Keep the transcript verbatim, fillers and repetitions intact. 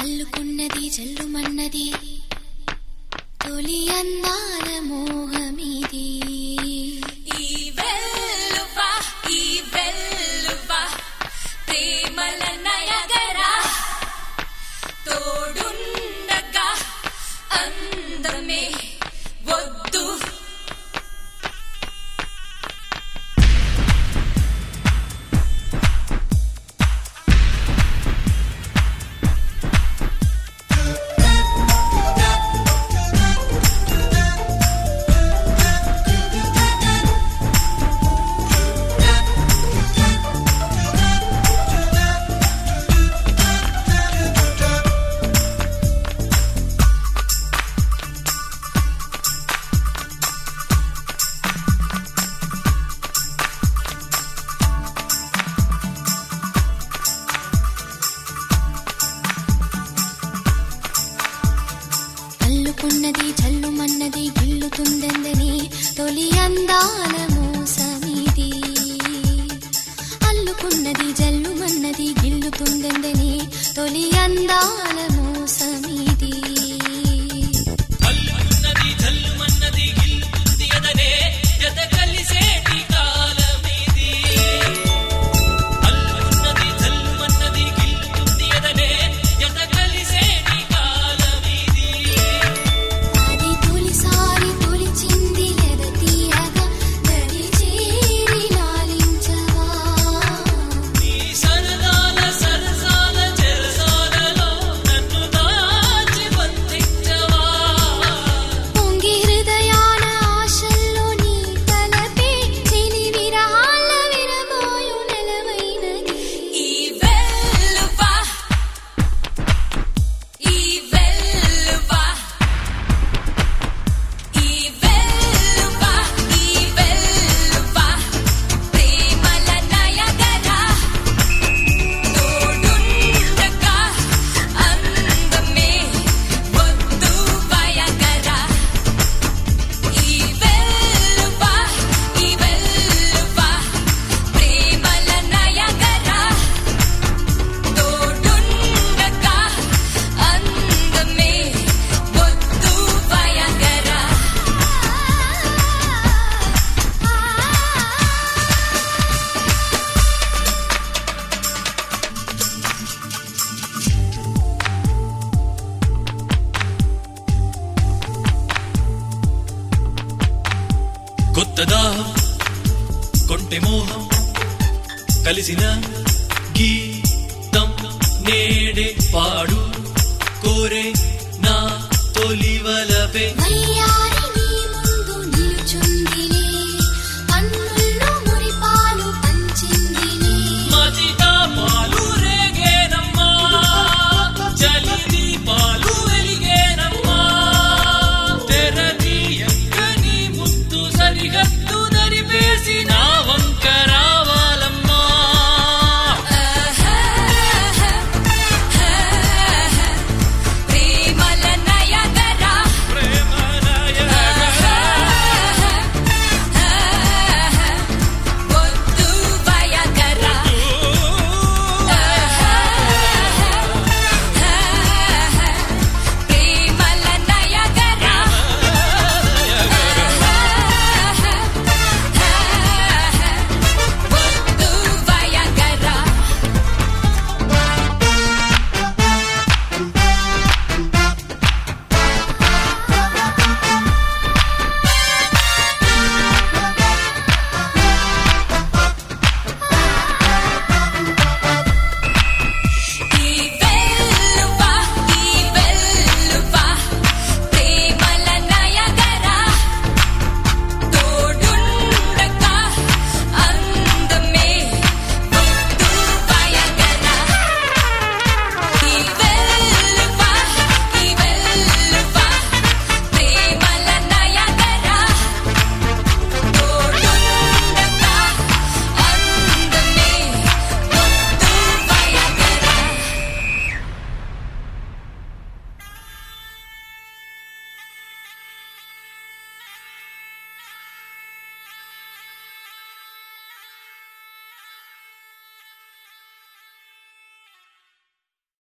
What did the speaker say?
అల్లుకున్నది జల్లుమన్నది తొలి అందాల మోహమిది. ఈ వెల్లువా ఈ వెల్లువా ప్రేమల నయగరా తోడుండగా అందమే వద్దు. అల్లుకున్నది జల్లుమన్నది గిల్లుతుందని తొలి అందాల మోసమిది. అల్లుకున్నది జల్లుమన్నది గిల్లుతుందని తొలి అందాల మోసమిది. అల్లుకున్నది జల్లుమన్నది గిల్లుతుంది అదనే జత కలిసేటి కాలమిది. అల్లుకున్నది జల్లుమన్నది గిల్లుతుంది అదనే జత కలిసేటి కాలమిది. అది తొలిసారి తొలిచింది ఎదతీయగా దరి చేరి లాలించవా. నీ సరదాల సరసాల చెరసాలలో నన్ను దాచి బంధించవా. పొంగి హృదయాన ఆశల్లో నీ తలపే చిని విరహాల విరబోయు నెలవైనది. ఈ వెల్లువా ఈ వెల్లువా ఈ వెల్లువా ఈ వెల్లువా ప్రేమల నయగరా తోడుండగా అందమే వద్దు వయగరా. ఈ వెల్లువా ఈ వెల్లువా ప్రేమల నయగరా తోడుండగా అందమే వద్దు వయగరా. కొత్త దాహం కొంటె మోహం కలిసిన గీతం నేడే పాడు కోరే నా తొలివలపే వయ్యారి